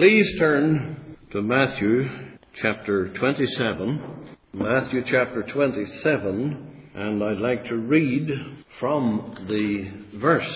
Please turn to Matthew chapter 27. Matthew chapter 27, and I'd like to read from the verse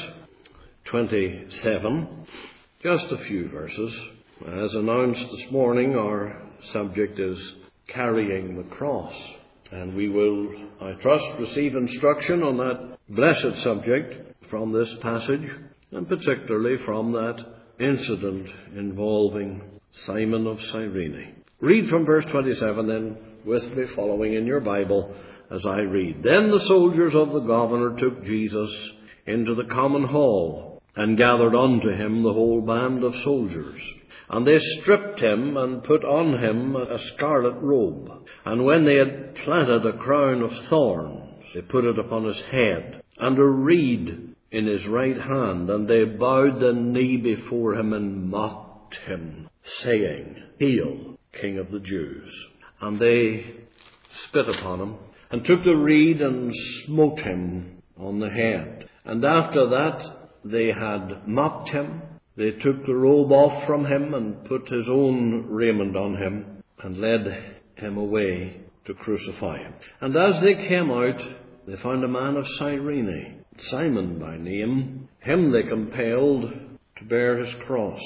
27, just a few verses. As announced this morning, our subject is carrying the cross. And we will, I trust, receive instruction on that blessed subject from this passage, and particularly from that incident involving Simon of Cyrene. Read from verse 27 then with me, following in your Bible as I read. Then the soldiers of the governor took Jesus into the common hall and gathered unto him the whole band of soldiers. And they stripped him and put on him a scarlet robe. And when they had planted a crown of thorns, they put it upon his head, and a reed in his right hand. And they bowed the knee before him and mocked him, saying, Hail, King of the Jews. And they spit upon him, and took the reed and smote him on the head. And after that they had mocked him. They took the robe off from him and put his own raiment on him and led him away to crucify him. And as they came out, they found a man of Cyrene, Simon by name. Him they compelled to bear his cross.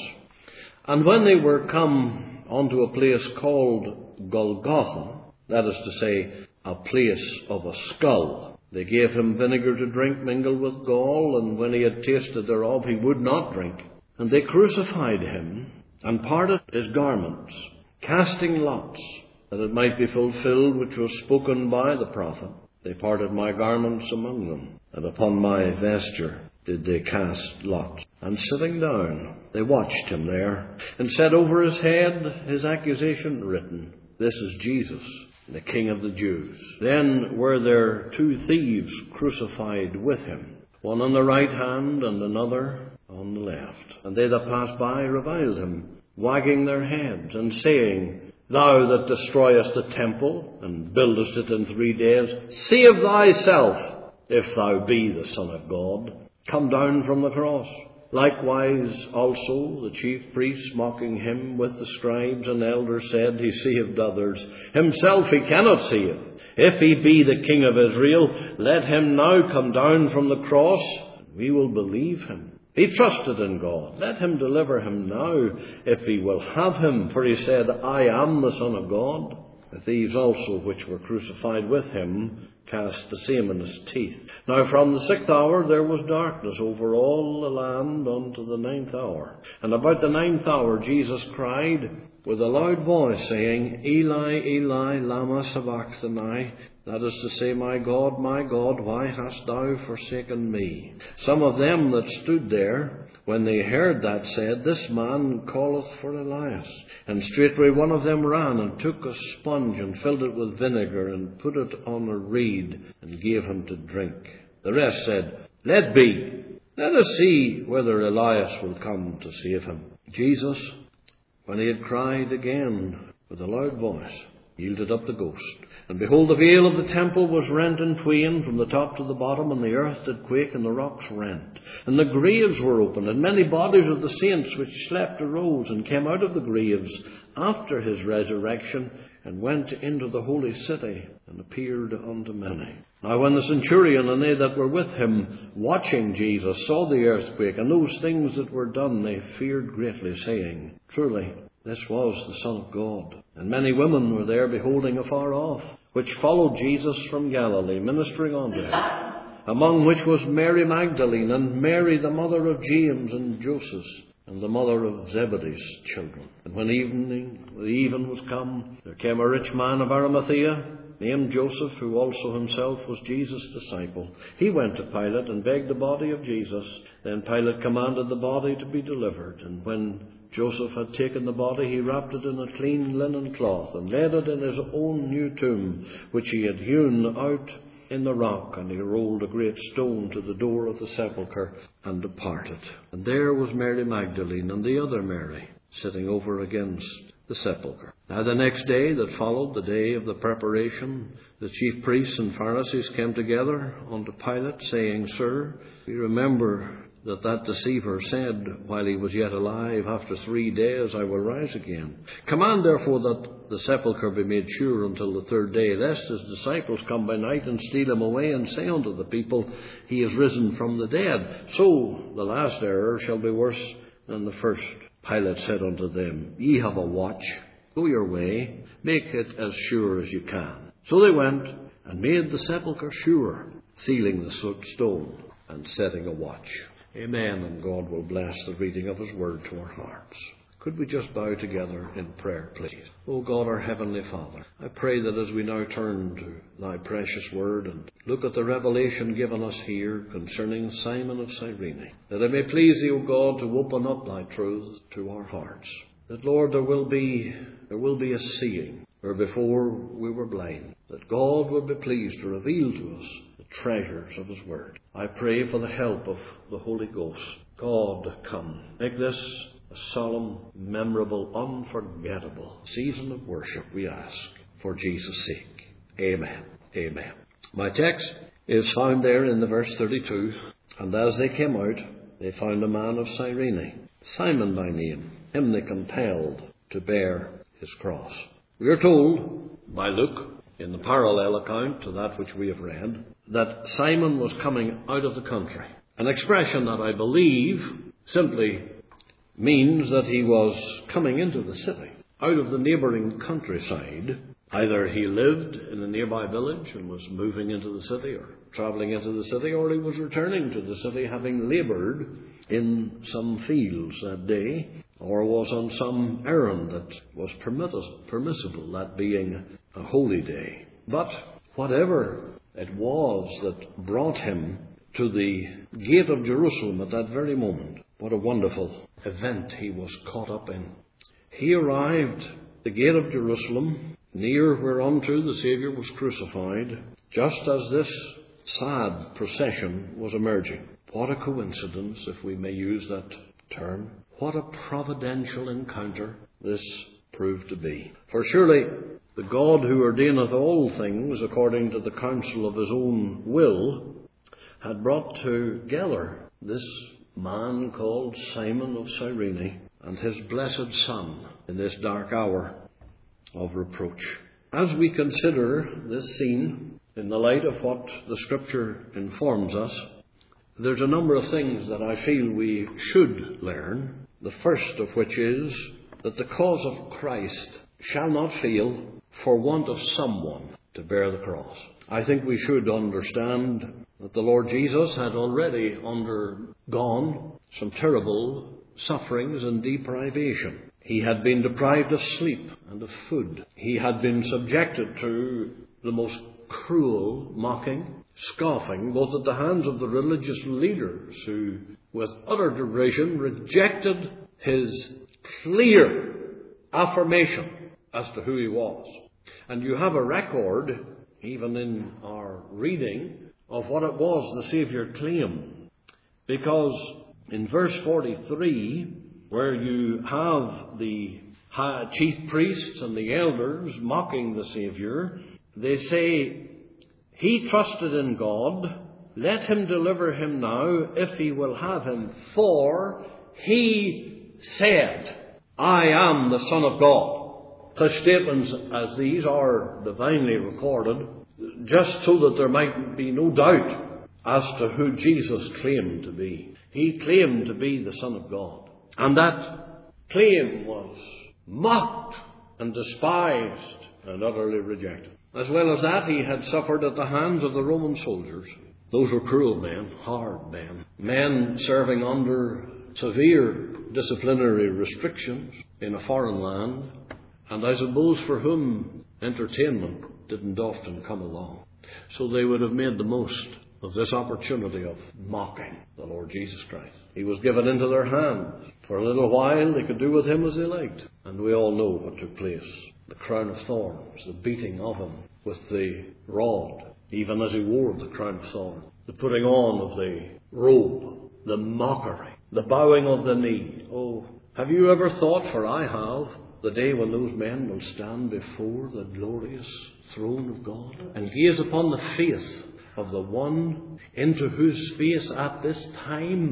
And when they were come unto a place called Golgotha, that is to say, a place of a skull, they gave him vinegar to drink mingled with gall, and when he had tasted thereof, he would not drink. And they crucified him, and parted his garments, casting lots, that it might be fulfilled which was spoken by the prophet. They parted my garments among them, and upon my vesture did they cast lots. And sitting down, they watched him there, and set over his head his accusation written, This is Jesus, the King of the Jews. Then were there two thieves crucified with him, one on the right hand and another on the left. And they that passed by reviled him, wagging their heads, and saying, Thou that destroyest the temple, and buildest it in 3 days, save thyself, if thou be the Son of God. Come down from the cross. Likewise also the chief priests, mocking him with the scribes and elders, said, He saved others, himself he cannot save. If he be the King of Israel, let him now come down from the cross, and we will believe him. He trusted in God. Let him deliver him now, if he will have him. For he said, I am the Son of God. The thieves also which were crucified with him cast the same in his teeth. Now from the 6th hour there was darkness over all the land unto the 9th hour. And about the 9th hour Jesus cried with a loud voice, saying, Eli, Eli, lama sabachthani. That is to say, my God, why hast thou forsaken me? Some of them that stood there, when they heard that, said, This man calleth for Elias. And straightway one of them ran and took a sponge and filled it with vinegar and put it on a reed and gave him to drink. The rest said, Let be. Let us see whether Elias will come to save him. Jesus, when he had cried again with a loud voice, yielded up the ghost. And behold, the veil of the temple was rent in twain from the top to the bottom, and the earth did quake, and the rocks rent. And the graves were opened, and many bodies of the saints which slept arose, and came out of the graves after his resurrection, and went into the holy city, and appeared unto many. Now when the centurion and they that were with him, watching Jesus, saw the earthquake, and those things that were done, they feared greatly, saying, Truly, this was the Son of God. And many women were there beholding afar off, which followed Jesus from Galilee, ministering unto him, among which was Mary Magdalene, and Mary the mother of James and Joseph, and the mother of Zebedee's children. And when the even was come, there came a rich man of Arimathea, named Joseph, who also himself was Jesus' disciple. He went to Pilate and begged the body of Jesus. Then Pilate commanded the body to be delivered. And when Joseph had taken the body, he wrapped it in a clean linen cloth, and laid it in his own new tomb, which he had hewn out in the rock. And he rolled a great stone to the door of the sepulchre, and departed. And there was Mary Magdalene and the other Mary, sitting over against the sepulchre. Now the next day that followed, the day of the preparation, the chief priests and Pharisees came together unto Pilate, saying, Sir, we remember that deceiver said while he was yet alive, after 3 days I will rise again. Command therefore that the sepulchre be made sure until the 3rd day, lest his disciples come by night and steal him away, and say unto the people, he is risen from the dead. So the last error shall be worse than the first. Pilate said unto them, Ye have a watch, go your way, make it as sure as you can. So they went and made the sepulchre sure, sealing the stone and setting a watch. Amen, and God will bless the reading of his word to our hearts. Could we just bow together in prayer, please? O God, our Heavenly Father, I pray that as we now turn to thy precious word and look at the revelation given us here concerning Simon of Cyrene, that it may please thee, O God, to open up thy truth to our hearts. That, Lord, there will be a seeing where before we were blind, that God would be pleased to reveal to us the treasures of his word. I pray for the help of the Holy Ghost. God, come. Make this a solemn, memorable, unforgettable season of worship, we ask, for Jesus' sake. Amen. Amen. My text is found there in the verse 32. And as they came out, they found a man of Cyrene, Simon by name. Him they compelled to bear his cross. We are told by Luke, in the parallel account to that which we have read, that Simon was coming out of the country. An expression that I believe simply means that he was coming into the city, out of the neighbouring countryside. Either he lived in a nearby village and was moving into the city, or travelling into the city, or he was returning to the city having laboured in some fields that day, or was on some errand that was permissible, that being a holy day. But whatever it was that brought him to the gate of Jerusalem at that very moment, what a wonderful event he was caught up in. He arrived at the gate of Jerusalem, near whereunto the Saviour was crucified, just as this sad procession was emerging. What a coincidence, if we may use that term. What a providential encounter this proved to be. For surely the God who ordaineth all things according to the counsel of his own will had brought together this man called Simon of Cyrene and his blessed son in this dark hour of reproach. As we consider this scene in the light of what the Scripture informs us, there's a number of things that I feel we should learn. The first of which is that the cause of Christ shall not fail for want of someone to bear the cross. I think we should understand that the Lord Jesus had already undergone some terrible sufferings and deprivation. He had been deprived of sleep and of food. He had been subjected to the most cruel mocking, scoffing, both at the hands of the religious leaders who, with utter derision, rejected his clear affirmation as to who he was. And you have a record, even in our reading, of what it was the Saviour claimed. Because in verse 43, where you have the chief priests and the elders mocking the Saviour, they say, He trusted in God, let him deliver him now, if he will have him, for he said, I am the Son of God. Such statements as these are divinely recorded, just so that there might be no doubt as to who Jesus claimed to be. He claimed to be the Son of God. And that claim was mocked and despised and utterly rejected. As well as that, he had suffered at the hands of the Roman soldiers. Those were cruel men, hard men, men serving under severe disciplinary restrictions in a foreign land, and I suppose for whom entertainment didn't often come along. So they would have made the most of this opportunity of mocking the Lord Jesus Christ. He was given into their hands. For a little while they could do with him as they liked. And we all know what took place. The crown of thorns, the beating of him with the rod, even as he wore the crown of thorns, the putting on of the robe, the mockery, the bowing of the knee. Oh, have you ever thought, for I have, the day when those men will stand before the glorious throne of God and gaze upon the face of the one into whose face at this time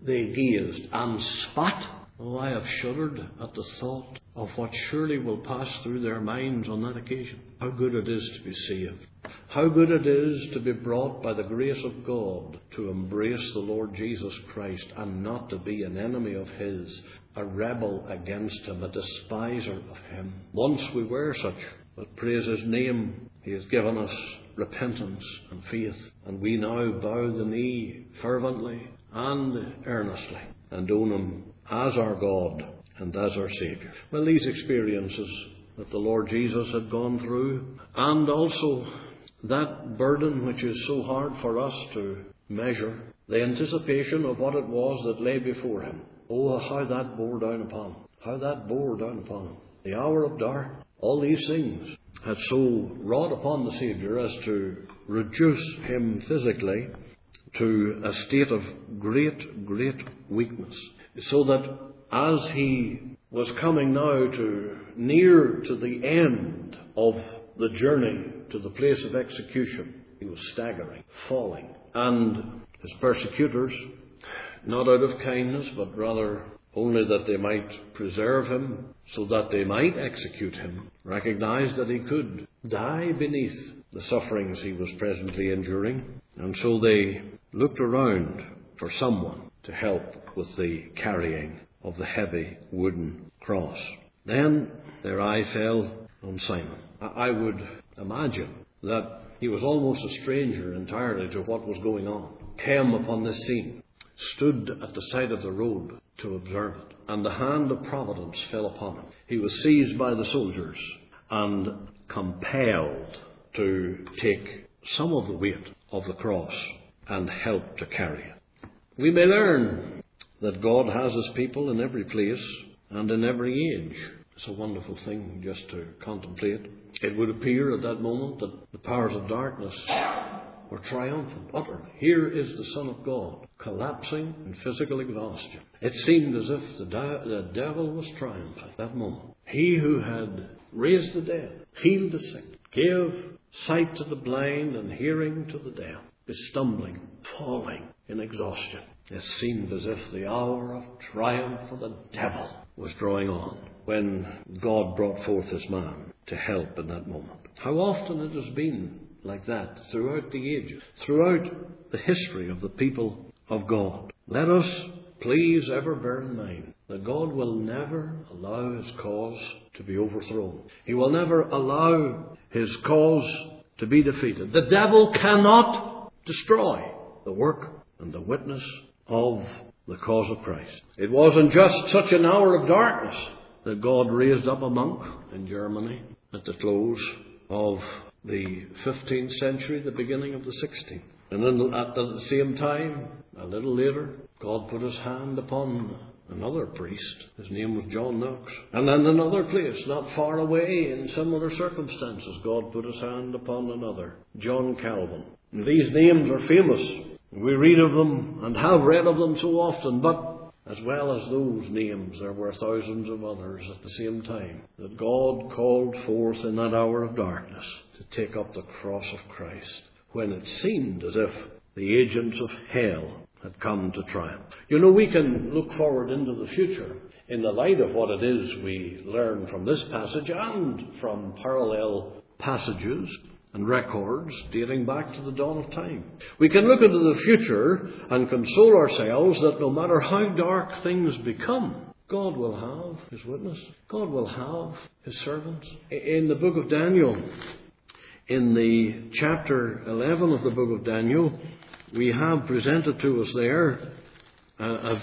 they gazed and spat. Oh, I have shuddered at the thought of what surely will pass through their minds on that occasion. How good it is to be saved. How good it is to be brought by the grace of God to embrace the Lord Jesus Christ and not to be an enemy of His, a rebel against Him, a despiser of Him. Once we were such, but praise His name, He has given us repentance and faith, and we now bow the knee fervently and earnestly and own Him as our God and as our Saviour. Well, these experiences that the Lord Jesus had gone through, and also that burden which is so hard for us to measure, the anticipation of what it was that lay before Him. Oh, how that bore down upon Him. How that bore down upon Him. The hour of dark, all these things had so wrought upon the Saviour as to reduce Him physically to a state of great, great weakness. So that as He was coming now near to the end of the journey to the place of execution, He was staggering, falling. And His persecutors, not out of kindness, but rather only that they might preserve Him, so that they might execute Him, recognized that He could die beneath the sufferings He was presently enduring. And so they looked around for someone to help with the carrying of the heavy wooden cross. Then their eye fell on Simon. I would imagine that he was almost a stranger entirely to what was going on. Came upon this scene, stood at the side of the road to observe it, and the hand of providence fell upon him. He was seized by the soldiers and compelled to take some of the weight of the cross and help to carry it. We may learn that God has His people in every place and in every age. It's a wonderful thing just to contemplate. It would appear at that moment that the powers of darkness were triumphant, utterly. Here is the Son of God, collapsing in physical exhaustion. It seemed as if the devil was triumphing at that moment. He who had raised the dead, healed the sick, gave sight to the blind and hearing to the deaf, is stumbling, falling in exhaustion. It seemed as if the hour of triumph for the devil was drawing on when God brought forth His man to help in that moment. How often it has been like that throughout the ages, throughout the history of the people of God. Let us please ever bear in mind that God will never allow His cause to be overthrown. He will never allow His cause to be defeated. The devil cannot destroy the work and the witness of the cause of Christ. It wasn't just such an hour of darkness that God raised up a monk in Germany at the close of the 15th century, the beginning of the 16th. And then at the same time, a little later, God put His hand upon another priest. His name was John Knox. And then another place, not far away in some other circumstances, God put His hand upon another, John Calvin. And these names are famous. We read of them and have read of them so often, but as well as those names, there were thousands of others at the same time that God called forth in that hour of darkness to take up the cross of Christ, when it seemed as if the agents of hell had come to triumph. You know, we can look forward into the future in the light of what it is we learn from this passage and from parallel passages and records dating back to the dawn of time. We can look into the future and console ourselves that no matter how dark things become, God will have His witness. God will have His servants. In the book of Daniel, in the chapter 11 of the book of Daniel, we have presented to us there a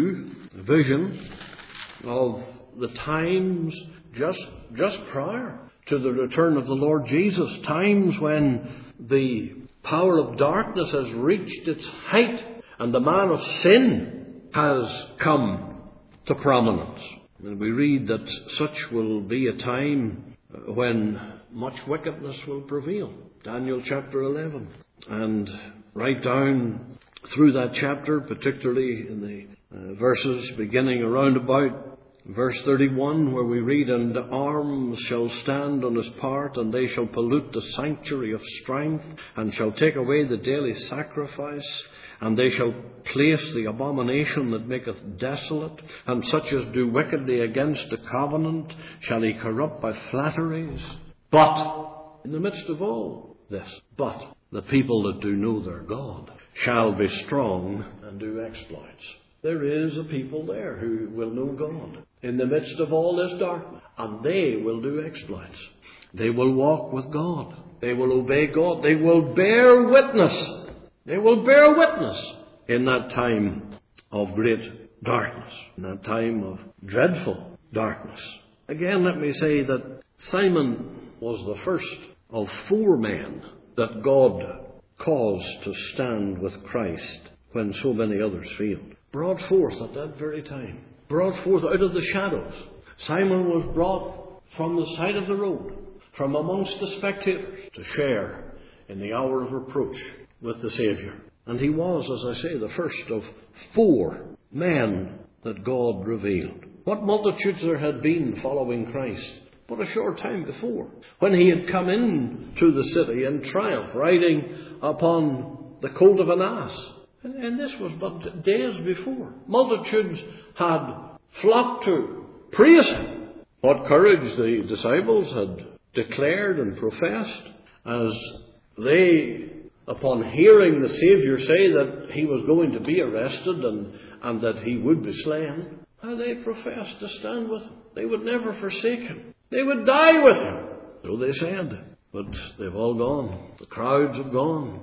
vision of the times just prior to the return of the Lord Jesus, times when the power of darkness has reached its height and the man of sin has come to prominence. And we read that such will be a time when much wickedness will prevail. Daniel chapter 11. And right down through that chapter, particularly in the verses beginning around about Verse 31, where we read, "And arms shall stand on his part, and they shall pollute the sanctuary of strength, and shall take away the daily sacrifice, and they shall place the abomination that maketh desolate, and such as do wickedly against the covenant shall he corrupt by flatteries. But," in the midst of all this, "but the people that do know their God shall be strong and do exploits." There is a people there who will know God in the midst of all this darkness, and they will do exploits. They will walk with God. They will obey God. They will bear witness. They will bear witness in that time of great darkness, in that time of dreadful darkness. Again, let me say that Simon was the first of 4 men that God caused to stand with Christ when so many others failed. Brought forth at that very time. Brought forth out of the shadows. Simon was brought from the side of the road, from amongst the spectators, to share in the hour of reproach with the Saviour. And he was, as I say, the first of 4 men that God revealed. What multitudes there had been following Christ but a short time before, when he had come in to the city in triumph, riding upon the colt of an ass. And this was but days before. Multitudes had flocked to praise him. What courage the disciples had declared and professed as they, upon hearing the Saviour say that he was going to be arrested and that he would be slain, how they professed to stand with him. They would never forsake him. They would die with him. So they said. But they've all gone. The crowds have gone.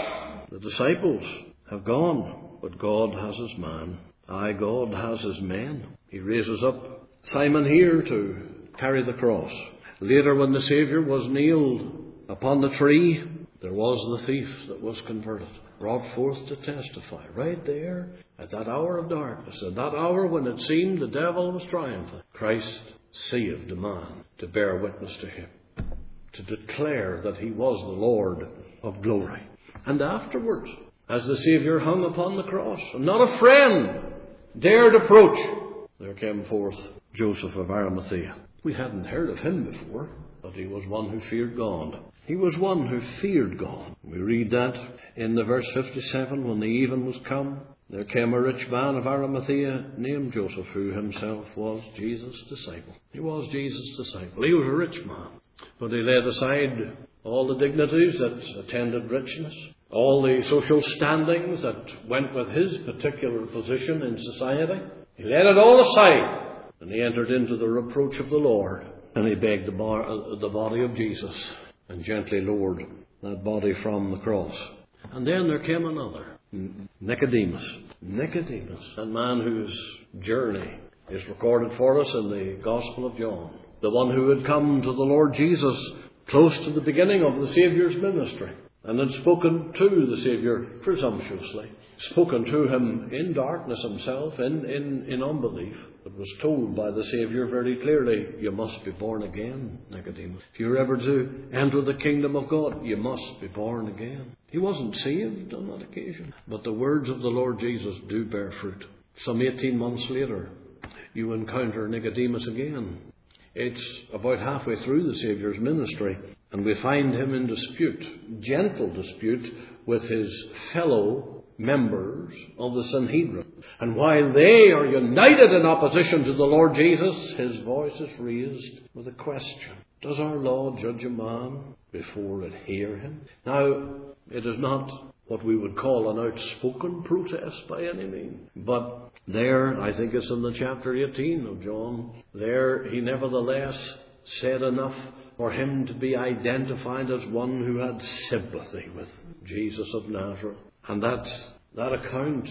The disciples have gone, but God has his man. Aye, God has his men. He raises up Simon here to carry the cross. Later, when the Saviour was nailed upon the tree, there was the thief that was converted, brought forth to testify, right there at that hour of darkness, at that hour when it seemed the devil was triumphant. Christ saved a man to bear witness to him, to declare that he was the Lord of glory. And afterwards, as the Saviour hung upon the cross, and not a friend dared approach, there came forth Joseph of Arimathea. We hadn't heard of him before, but he was one who feared God. He was one who feared God. We read that in the verse 57, when the even was come, there came a rich man of Arimathea named Joseph, who himself was Jesus' disciple. He was Jesus' disciple. He was a rich man, but he laid aside all the dignities that attended richness, all the social standings that went with his particular position in society. He laid it all aside, and he entered into the reproach of the Lord, and he begged the body of Jesus and gently lowered that body from the cross. And then there came another, Nicodemus. Nicodemus, a man whose journey is recorded for us in the Gospel of John. The one who had come to the Lord Jesus close to the beginning of the Saviour's ministry, and had spoken to the Saviour presumptuously, spoken to him in darkness himself, in unbelief, but was told by the Saviour very clearly, you must be born again, Nicodemus. If you're ever to enter the kingdom of God, you must be born again. He wasn't saved on that occasion, but the words of the Lord Jesus do bear fruit. Some 18 months later, you encounter Nicodemus again. It's about halfway through the Saviour's ministry, and we find him in dispute, gentle dispute, with his fellow members of the Sanhedrin. And while they are united in opposition to the Lord Jesus, his voice is raised with a question. Does our law judge a man before it hear him? Now, it is not what we would call an outspoken protest by any means, but there, I think it's in the chapter 18 of John, there he nevertheless said enough for him to be identified as one who had sympathy with Jesus of Nazareth. And that account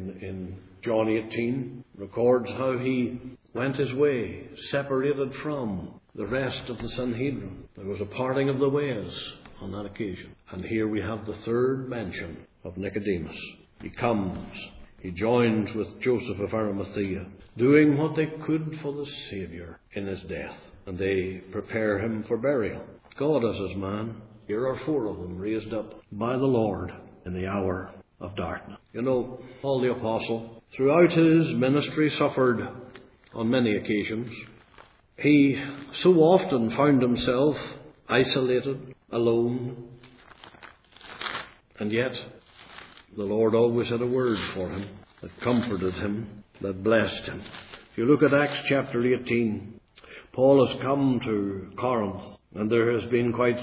in John 18 records how he went his way, separated from the rest of the Sanhedrin. There was a parting of the ways on that occasion. And here we have the third mention of Nicodemus. He comes, he joins with Joseph of Arimathea, doing what they could for the Saviour in his death. And they prepare him for burial. God as his man. Here are 4 of them raised up by the Lord in the hour of darkness. You know, Paul the Apostle, throughout his ministry, suffered on many occasions. He so often found himself isolated, alone, and yet the Lord always had a word for him that comforted him, that blessed him. If you look at Acts chapter 18, Paul has come to Corinth, and there has been quite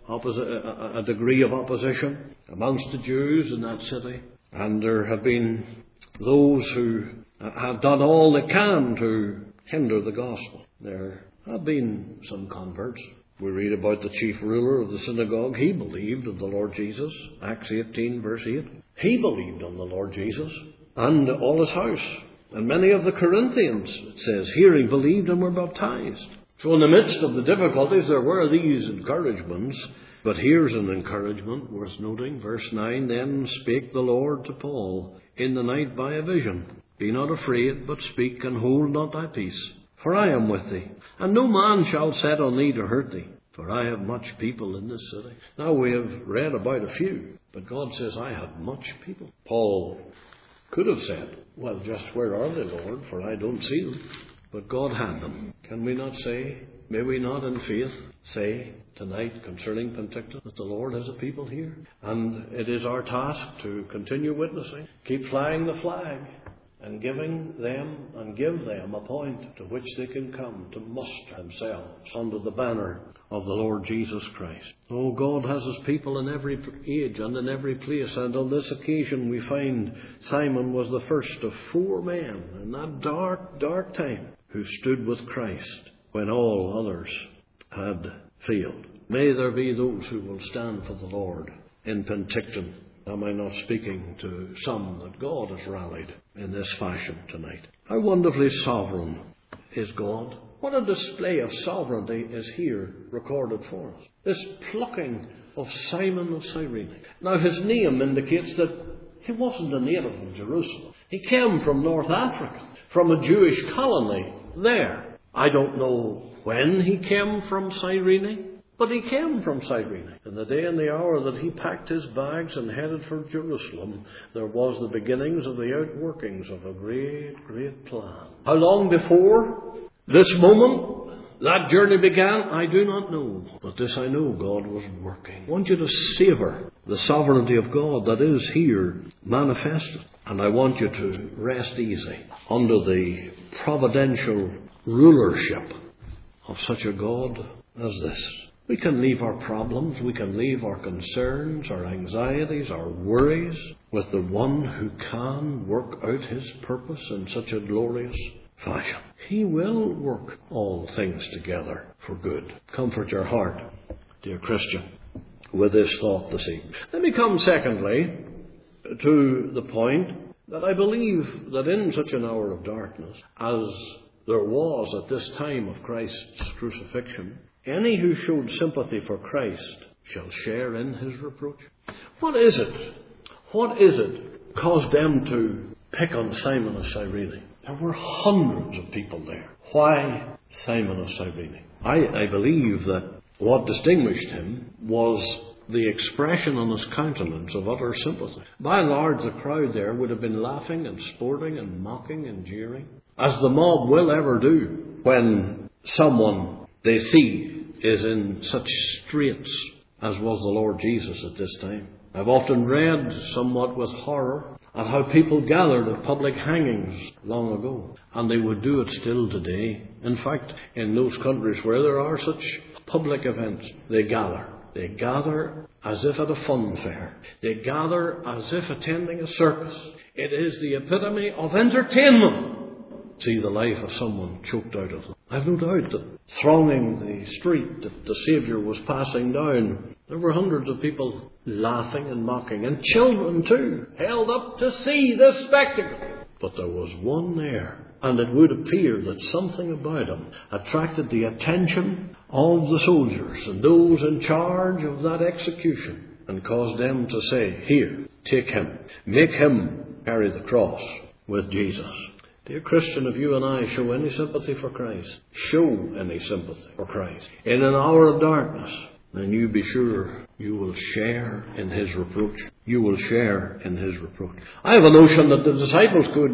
a degree of opposition amongst the Jews in that city. And there have been those who have done all they can to hinder the gospel. There have been some converts. We read about the chief ruler of the synagogue. He believed in the Lord Jesus. Acts 18 verse 8. He believed on the Lord Jesus and all his house. And many of the Corinthians, it says, hearing, believed and were baptized. So in the midst of the difficulties, there were these encouragements. But here's an encouragement worth noting. Verse 9, then spake the Lord to Paul in the night by a vision. Be not afraid, but speak, and hold not thy peace. For I am with thee, and no man shall set on thee to hurt thee. For I have much people in this city. Now we have read about a few, but God says, I have much people. Paul could have said, well, just where are they, Lord? For I don't see them. But God had them. Can we not say, may we not in faith say tonight concerning Penticton that the Lord has a people here? And it is our task to continue witnessing, keep flying the flag, and give them a point to which they can come to muster themselves under the banner of the Lord Jesus Christ. Oh, God has his people in every age and in every place, and on this occasion we find Simon was the first of 4 men in that dark, dark time who stood with Christ when all others had failed. May there be those who will stand for the Lord in Penticton. Am I not speaking to some that God has rallied in this fashion tonight? How wonderfully sovereign is God. What a display of sovereignty is here recorded for us. This plucking of Simon of Cyrene. Now his name indicates that he wasn't a native of Jerusalem. He came from North Africa, from a Jewish colony there. I don't know when he came from Cyrene, but he came from Cyrene. In the day and the hour that he packed his bags and headed for Jerusalem, there was the beginnings of the outworkings of a great, great plan. How long before this moment that journey began, I do not know. But this I know, God was working. I want you to savor the sovereignty of God that is here manifested. And I want you to rest easy under the providential rulership of such a God as this. We can leave our problems, we can leave our concerns, our anxieties, our worries with the one who can work out his purpose in such a glorious fashion. He will work all things together for good. Comfort your heart, dear Christian, with this thought this evening. Let me come secondly to the point that I believe that in such an hour of darkness as there was at this time of Christ's crucifixion, any who showed sympathy for Christ shall share in his reproach. What is it caused them to pick on Simon of Cyrene? There were hundreds of people there. Why Simon of Cyrene? I believe that what distinguished him was the expression on his countenance of utter sympathy. By and large, the crowd there would have been laughing and sporting and mocking and jeering, as the mob will ever do when someone they see is in such straits as was the Lord Jesus at this time. I've often read, somewhat with horror, at how people gathered at public hangings long ago, and they would do it still today. In fact, in those countries where there are such public events, they gather. They gather as if at a fun fair. They gather as if attending a circus. It is the epitome of entertainment. See the life of someone choked out of them. I've no doubt that thronging the street that the Saviour was passing down, there were hundreds of people laughing and mocking, and children too, held up to see this spectacle. But there was one there, and it would appear that something about him attracted the attention of the soldiers and those in charge of that execution, and caused them to say, here, take him, make him carry the cross with Jesus. Dear Christian, if you and I show any sympathy for Christ, show any sympathy for Christ in an hour of darkness, then you be sure you will share in his reproach. You will share in his reproach. I have a notion that the disciples could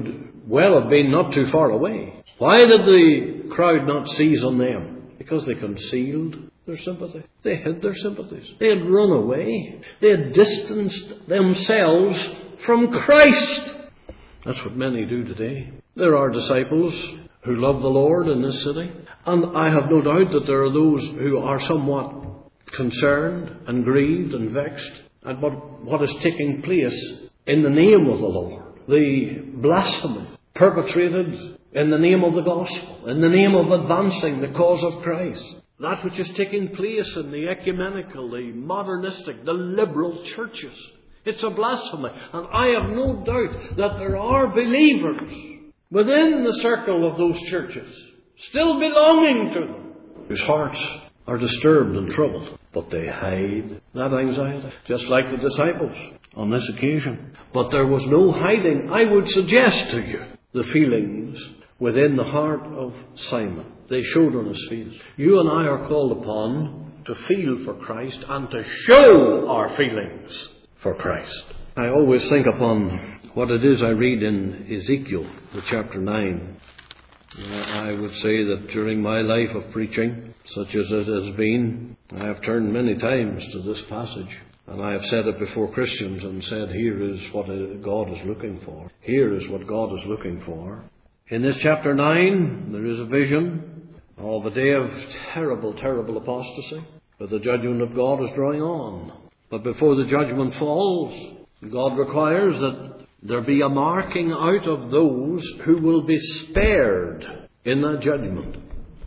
well have been not too far away. Why did the crowd not seize on them? Because they concealed their sympathy. They hid their sympathies. They had run away. They had distanced themselves from Christ. That's what many do today. There are disciples who love the Lord in this city, and I have no doubt that there are those who are somewhat concerned and grieved and vexed at what is taking place in the name of the Lord. The blasphemy perpetrated in the name of the gospel, in the name of advancing the cause of Christ. That which is taking place in the ecumenical, the modernistic, the liberal churches. It's a blasphemy. And I have no doubt that there are believers within the circle of those churches, still belonging to them, whose hearts are disturbed and troubled. But they hide that anxiety, just like the disciples on this occasion. But there was no hiding, I would suggest to you, the feelings within the heart of Simon. They showed on his face. You and I are called upon to feel for Christ and to show our feelings for Christ. I always think upon what it is I read in Ezekiel, the chapter 9. I would say that during my life of preaching, such as it has been, I have turned many times to this passage. And I have said it before Christians and said, here is what God is looking for. Here is what God is looking for. In this chapter 9, there is a vision of a day of terrible, terrible apostasy. But the judgment of God is drawing on. But before the judgment falls, God requires that there be a marking out of those who will be spared in that judgment.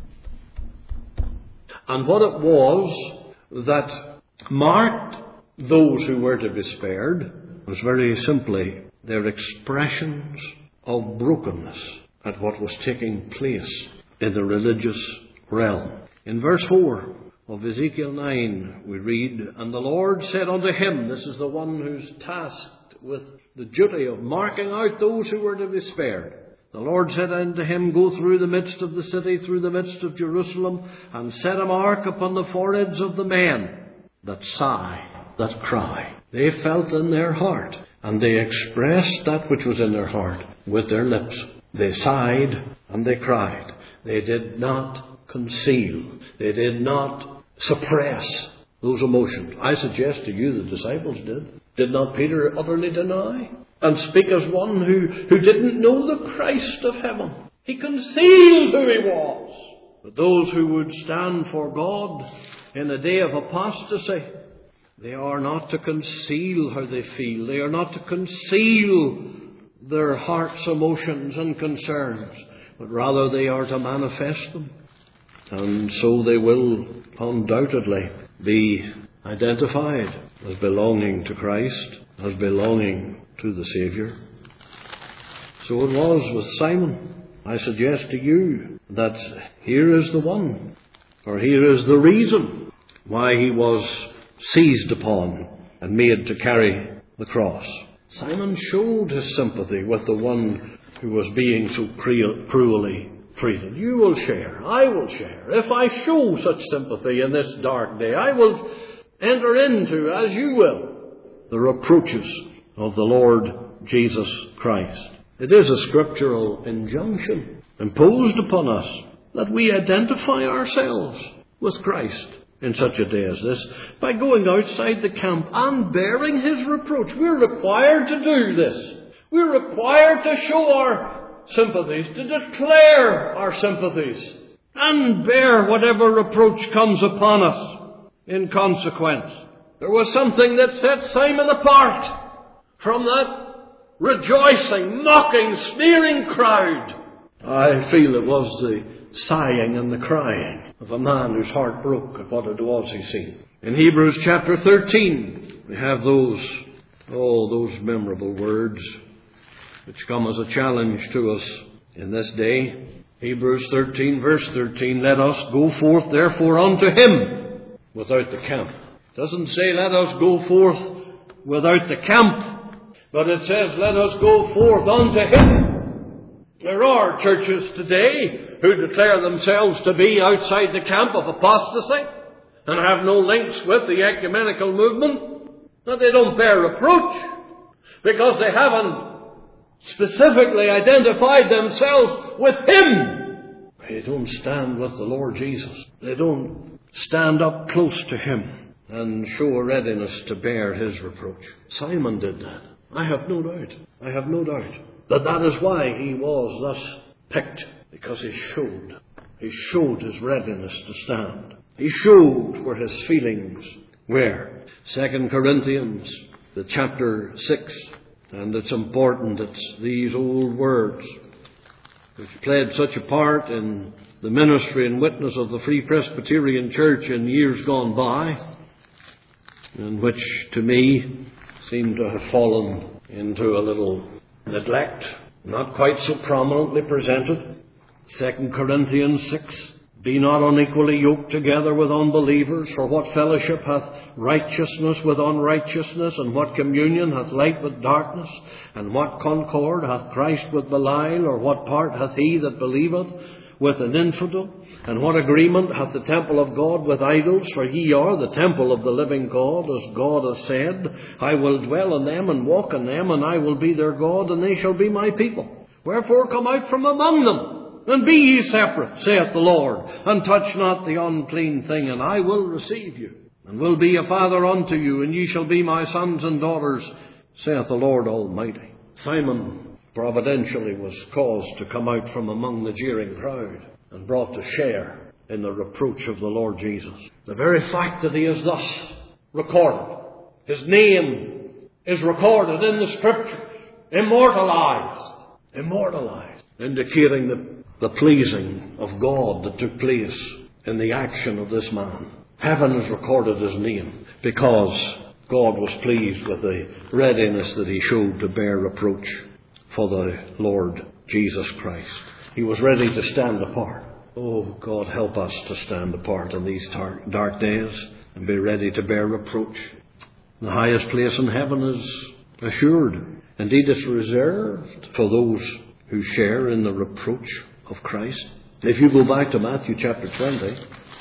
And what it was that marked those who were to be spared was very simply their expressions of brokenness at what was taking place in the religious realm. In verse 4 of Ezekiel 9 we read, And the Lord said unto him, this is the one who's tasked with the duty of marking out those who were to be spared. The Lord said unto him, Go through the midst of the city, through the midst of Jerusalem, and set a mark upon the foreheads of the men that sigh, that cry. They felt in their heart, and they expressed that which was in their heart with their lips. They sighed and they cried. They did not conceal. They did not suppress those emotions. I suggest to you the disciples did. Did not Peter utterly deny and speak as one who didn't know the Christ of heaven? He concealed who he was. But those who would stand for God in a day of apostasy, they are not to conceal how they feel. They are not to conceal their heart's emotions and concerns, but rather they are to manifest them. And so they will undoubtedly be identified as belonging to Christ, as belonging to the Saviour. So it was with Simon. I suggest to you that here is the one, or here is the reason why he was seized upon and made to carry the cross. Simon showed his sympathy with the one who was being so cruelly treated. You will share, I will share. If I show such sympathy in this dark day, I will enter into, as you will, the reproaches of the Lord Jesus Christ. It is a scriptural injunction imposed upon us that we identify ourselves with Christ in such a day as this by going outside the camp and bearing his reproach. We're required to do this. We're required to show our sympathies, to declare our sympathies, and bear whatever reproach comes upon us in consequence. There was something that set Simon apart from that rejoicing, mocking, sneering crowd. I feel it was the sighing and the crying of a man whose heart broke at what it was he seen. In Hebrews chapter 13, we have those memorable words which come as a challenge to us in this day. Hebrews 13, verse 13, Let us go forth therefore unto him without the camp. It doesn't say let us go forth without the camp, but it says let us go forth unto him. There are churches today who declare themselves to be outside the camp of apostasy and have no links with the ecumenical movement, that they don't bear reproach because they haven't specifically identified themselves with Him. They don't stand with the Lord Jesus. They don't stand up close to Him and show a readiness to bear His reproach. Simon did that. I have no doubt that is why he was thus picked, because he showed his readiness to stand. He showed where his feelings were. 2 Corinthians, the chapter 6, and it's important, it's these old words which played such a part in the ministry and witness of the Free Presbyterian Church in years gone by, and which to me seem to have fallen into a little neglect, not quite so prominently presented. 2 Corinthians 6, be not unequally yoked together with unbelievers, for what fellowship hath righteousness with unrighteousness, and what communion hath light with darkness, and what concord hath Christ with Belial, or what part hath he that believeth with an infidel? And what agreement hath the temple of God with idols? For ye are the temple of the living God, as God hath said, I will dwell in them and walk in them, and I will be their God, and they shall be my people. Wherefore come out from among them, and be ye separate, saith the Lord, and touch not the unclean thing, and I will receive you, and will be a father unto you, and ye shall be my sons and daughters, saith the Lord Almighty. Simon providentially was caused to come out from among the jeering crowd and brought to share in the reproach of the Lord Jesus. The very fact that he is thus recorded, his name is recorded in the Scriptures, immortalized, indicating the pleasing of God that took place in the action of this man. Heaven has recorded his name because God was pleased with the readiness that he showed to bear reproach for the Lord Jesus Christ. He was ready to stand apart. Oh, God, help us to stand apart in these dark days and be ready to bear reproach. The highest place in heaven is assured. Indeed, it's reserved for those who share in the reproach of Christ. If you go back to Matthew chapter 20,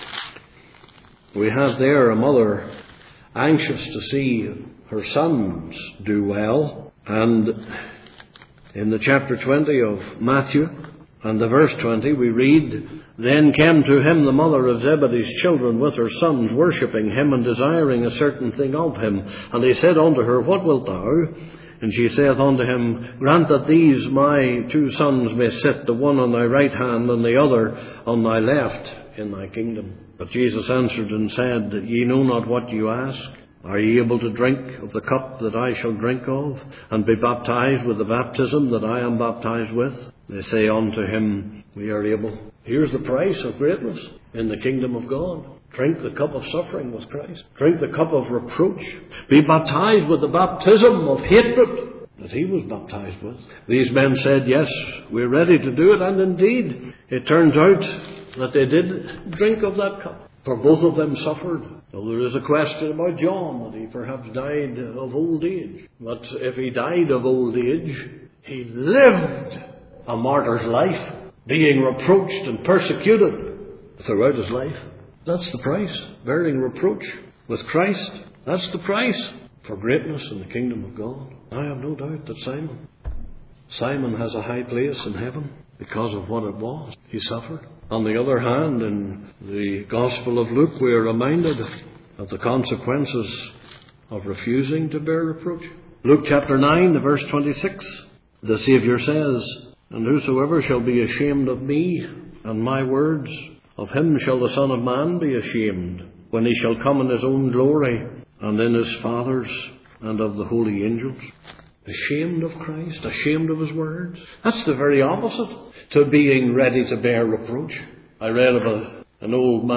we have there a mother anxious to see her sons do well. And in the chapter 20 of Matthew, and the verse 20, we read, Then came to him the mother of Zebedee's children with her sons, worshipping him and desiring a certain thing of him. And he said unto her, What wilt thou? And she saith unto him, Grant that these my two sons may sit, the one on thy right hand and the other on thy left, in thy kingdom. But Jesus answered and said, Ye know not what you ask. Are ye able to drink of the cup that I shall drink of, and be baptized with the baptism that I am baptized with? They say unto him, We are able. Here's the price of greatness in the kingdom of God. Drink the cup of suffering with Christ. Drink the cup of reproach. Be baptized with the baptism of hatred that he was baptized with. These men said, Yes, we're ready to do it. And indeed, it turns out that they did drink of that cup. For both of them suffered. Well, there is a question about John, that he perhaps died of old age. But if he died of old age, he lived a martyr's life, being reproached and persecuted throughout his life. That's the price, bearing reproach with Christ. That's the price for greatness in the kingdom of God. I have no doubt that Simon has a high place in heaven because of what it was he suffered. On the other hand, in the Gospel of Luke, we are reminded of the consequences of refusing to bear reproach. Luke chapter 9, the verse 26, the Saviour says, And whosoever shall be ashamed of me and my words, of him shall the Son of Man be ashamed, when he shall come in his own glory, and in his Father's, and of the holy angels. Ashamed of Christ, ashamed of his words. That's the very opposite to being ready to bear reproach. I read of an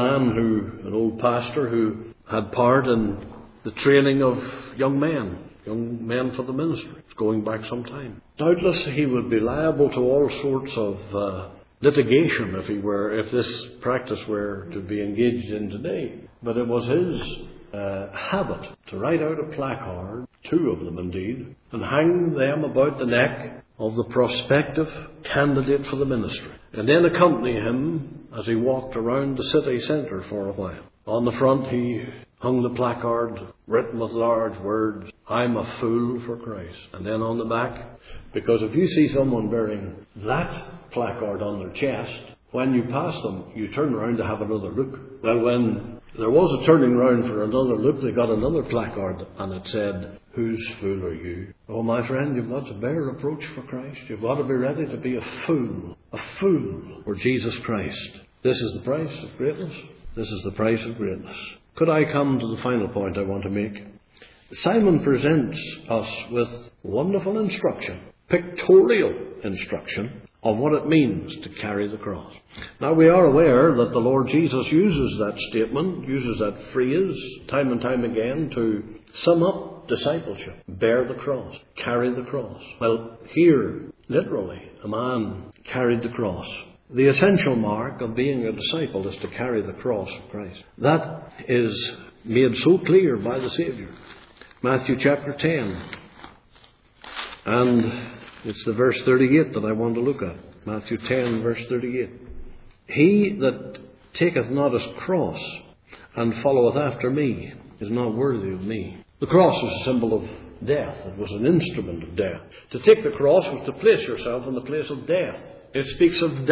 old pastor who had part in the training of young men for the ministry. It's going back some time. Doubtless he would be liable to all sorts of litigation if this practice were to be engaged in today. But it was his habit to write out a placard, 2 of them indeed, and hang them about the neck of the prospective candidate for the ministry, and then accompany him as he walked around the city centre for a while. On the front he hung the placard written with large words, "I'm a fool for Christ." And then on the back, because if you see someone bearing that placard on their chest, when you pass them, you turn around to have another look. Well, when there was a turning round for another look, they got another placard and it said, "Whose fool are you?" Oh, my friend, you've got to bear reproach for Christ. You've got to be ready to be a fool for Jesus Christ. This is the price of greatness. This is the price of greatness. Could I come to the final point I want to make? Simon presents us with wonderful instruction, pictorial instruction, of what it means to carry the cross. Now, we are aware that the Lord Jesus uses that statement, uses that phrase time and time again to sum up discipleship. Bear the cross, carry the cross. Well, here, literally, a man carried the cross. The essential mark of being a disciple is to carry the cross of Christ. That is made so clear by the Saviour. Matthew chapter 10. And it's the verse 38 that I want to look at. Matthew 10, verse 38. "He that taketh not his cross and followeth after me is not worthy of me." The cross was a symbol of death. It was an instrument of death. To take the cross was to place yourself in the place of death. It speaks of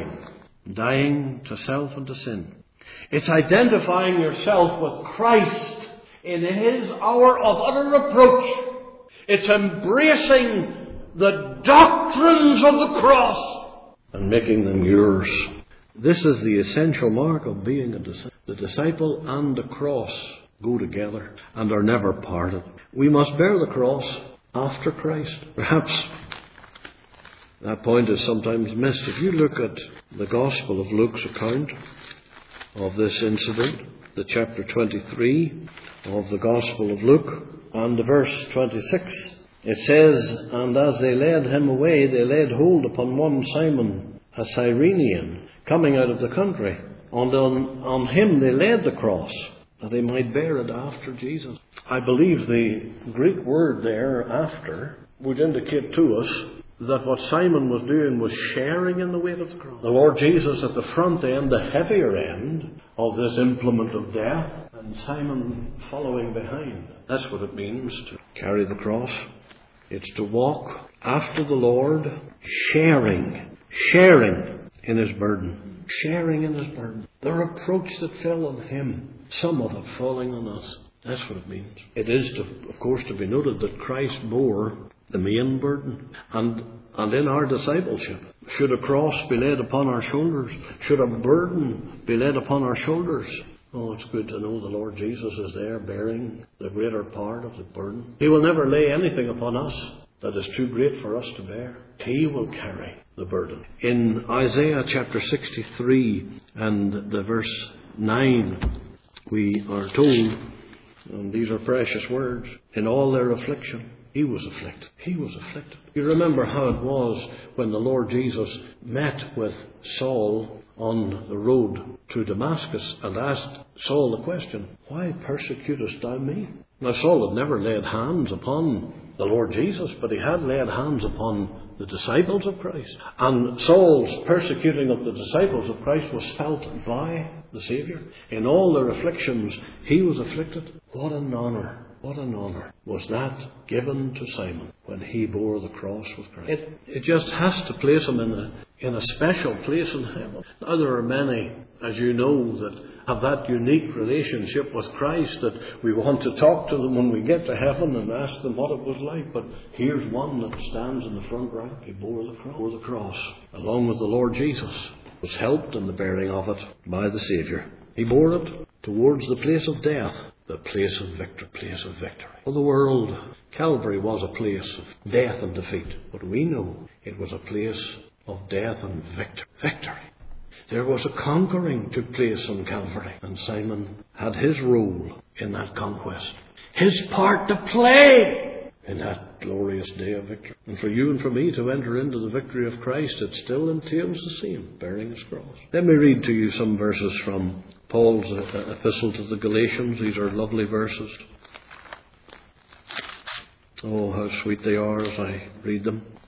dying to self and to sin. It's identifying yourself with Christ in His hour of utter reproach. It's embracing the doctrines of the cross and making them yours. This is the essential mark of being a disciple. The disciple and the cross go together and are never parted. We must bear the cross after Christ. Perhaps that point is sometimes missed. If you look at the Gospel of Luke's account of this incident, the chapter 23 of the Gospel of Luke, and the verse 26, it says, "And as they led him away, they laid hold upon one Simon, a Cyrenian, coming out of the country. And on him they laid the cross, that they might bear it after Jesus." I believe the Greek word there, "after," would indicate to us that what Simon was doing was sharing in the weight of the cross. The Lord Jesus at the front end, the heavier end of this implement of death, and Simon following behind. That's what it means to carry the cross. It's to walk after the Lord, sharing in His burden. Sharing in His burden. The reproach that fell on Him, some of it falling on us. That's what it means. It is, of course, to be noted that Christ bore the main burden. And in our discipleship, should a cross be laid upon our shoulders, should a burden be laid upon our shoulders, oh, it's good to know the Lord Jesus is there bearing the greater part of the burden. He will never lay anything upon us that is too great for us to bear. He will carry the burden. In Isaiah chapter 63 and the verse 9, we are told, and these are precious words, "In all their affliction, He was afflicted." He was afflicted. You remember how it was when the Lord Jesus met with Saul on the road to Damascus and asked Saul the question, "Why persecutest thou me?" Now, Saul had never laid hands upon the Lord Jesus, but he had laid hands upon the disciples of Christ. And Saul's persecuting of the disciples of Christ was felt by the Saviour. In all their afflictions, he was afflicted. What an honour. What an honour was that given to Simon when he bore the cross with Christ. It just has to place him in a special place in heaven. Now, there are many, as you know, that have that unique relationship with Christ that we want to talk to them when we get to heaven and ask them what it was like. But here's one that stands in the front rank. He bore the cross along with the Lord Jesus. Was helped in the bearing of it by the Saviour. He bore it towards the place of death. The place of victory. For the world, Calvary was a place of death and defeat. But we know it was a place of death and victory. There was a conquering took place on Calvary. And Simon had his role in that conquest. His part to play in that glorious day of victory. And for you and for me to enter into the victory of Christ, it still entails the same, bearing His cross. Let me read to you some verses from Paul's epistle to the Galatians. These are lovely verses. Oh, how sweet they are as I read them.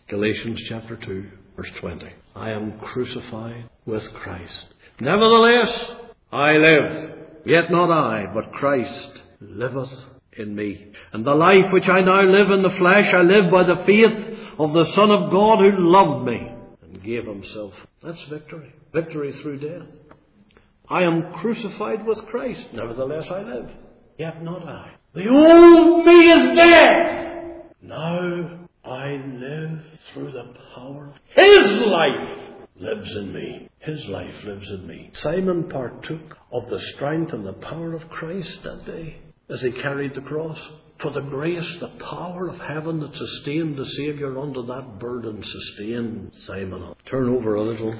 Galatians chapter 2, verse 20. I am crucified with Christ. Nevertheless, I live, yet not I, but Christ liveth in me. And the life which I now live in the flesh, I live by the faith of the Son of God who loved me and gave himself. That's victory. Victory through death. I am crucified with Christ. Nevertheless I live, yet not I. The old me is dead. Now I live through the power of His life lives in me. His life lives in me. Simon partook of the strength and the power of Christ that day as he carried the cross. For the grace, the power of heaven that sustained the Saviour under that burden sustained Simon. Turn over a little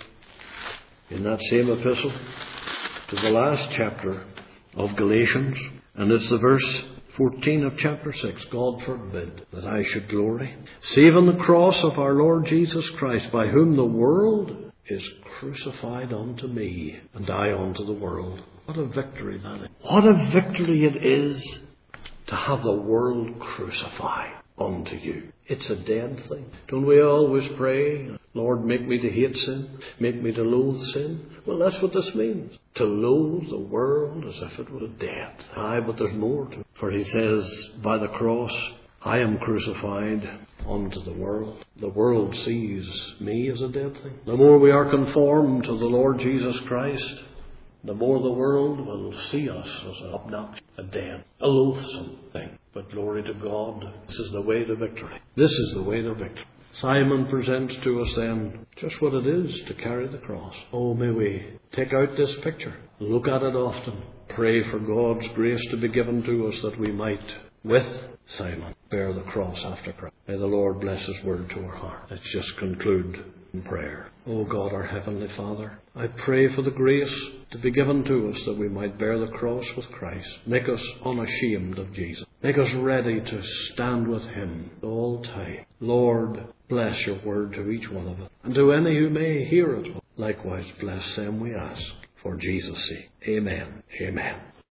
in that same epistle to the last chapter of Galatians, and it's the verse 14 of chapter 6. God forbid that I should glory, save in the cross of our Lord Jesus Christ, by whom the world is crucified unto me, and I unto the world. What a victory that is. What a victory it is to have the world crucified unto you. It's a dead thing. Don't we always pray, Lord, make me to hate sin, make me to loathe sin? Well, that's what this means. To loathe the world as if it were a dead thing. Aye, but there's more to it. For he says, by the cross, I am crucified unto the world. The world sees me as a dead thing. The more we are conformed to the Lord Jesus Christ, the more the world will see us as an obnoxious, a dead, a loathsome thing. But glory to God, this is the way to victory. This is the way to victory. Simon presents to us then just what it is to carry the cross. Oh, may we take out this picture, look at it often, pray for God's grace to be given to us that we might, with Simon, bear the cross after Christ. May the Lord bless His word to our heart. Let's just conclude in prayer. Oh God, our Heavenly Father, I pray for the grace to be given to us that we might bear the cross with Christ. Make us unashamed of Jesus. Make us ready to stand with Him all time. Lord, bless your word to each one of us, and to any who may hear it. Likewise, bless them, we ask, for Jesus' sake. Amen. Amen.